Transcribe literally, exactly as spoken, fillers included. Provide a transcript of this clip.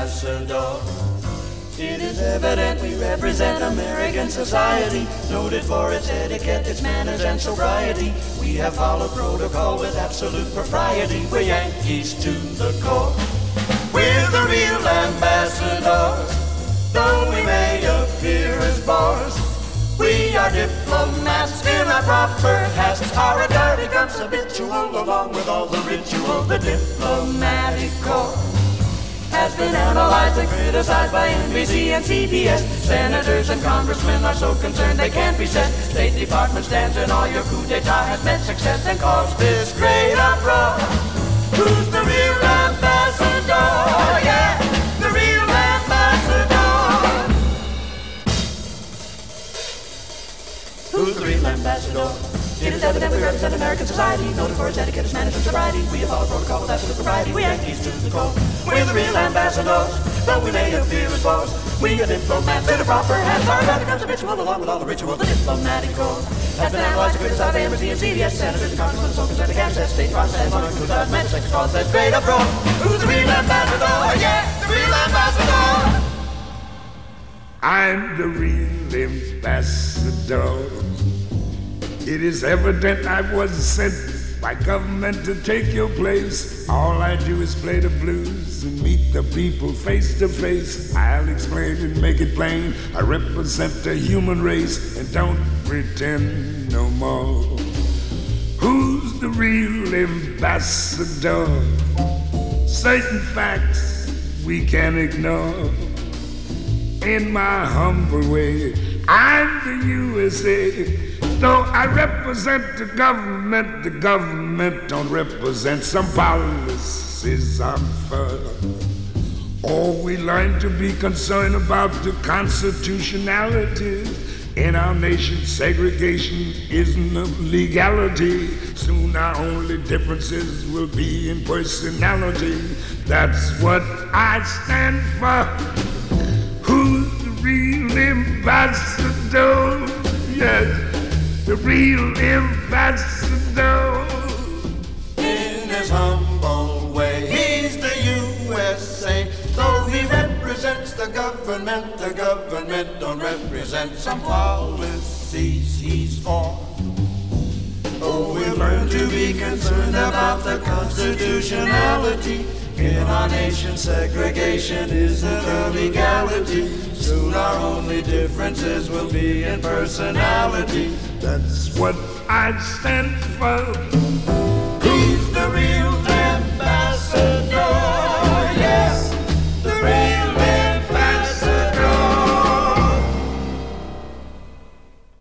ambassador. It is evident we represent American society, noted for its etiquette, its manners, and sobriety. We have followed protocol with absolute propriety. We're Yankees to the core. We're the real ambassadors, though we may appear as bores. We are diplomats in our proper hats. Our attire becomes habitual along with all the ritual. The diplomatic corps has been analyzed and criticized by N B C and C B S. Senators and congressmen are so concerned they can't be sent. State Department stands and all your coup d'etat has met success and caused this great uproar. Who's the real ambassador? Yeah, the real ambassador. Who's the real ambassador? It is evident we represent American society, noted for its etiquette, its manners, and sobriety. We have followed protocol with absolute propriety. We Yankees to the core. We're the real ambassadors, though we may appear as bores. We are diplomats in the proper hands. Our attire becomes habitual along with all the ritual. The diplomatic corps has been analyzed and criticized by N B C and C B S. Senators and congressmen so concerned they can't set state process on who does men sex cause that straight uproar. Who's the real ambassador? Yeah, the real ambassador. I'm the real ambassador. It is evident I was sent by government to take your place. All I do is play the blues and meet the people face to face. I'll explain and make it plain. I represent the human race and don't pretend no more. Who's the real ambassador? Certain facts we can ignore. In my humble way, I'm the U S A. Though I represent the government, the government don't represent some policies I'm for. Oh, we learn to be concerned about the constitutionality. In our nation, segregation isn't a legality. Soon our only differences will be in personality. That's what I stand for. Who's the real ambassador? Yes. The real ambassador. In his humble way, he's the U S A. Though he represents the government, the government don't represent some policies he's for. Oh, we've learned to be concerned about the constitutionality. In our nation, segregation isn't a legality. Soon our only differences will be in personality. That's what I stand for. He's the real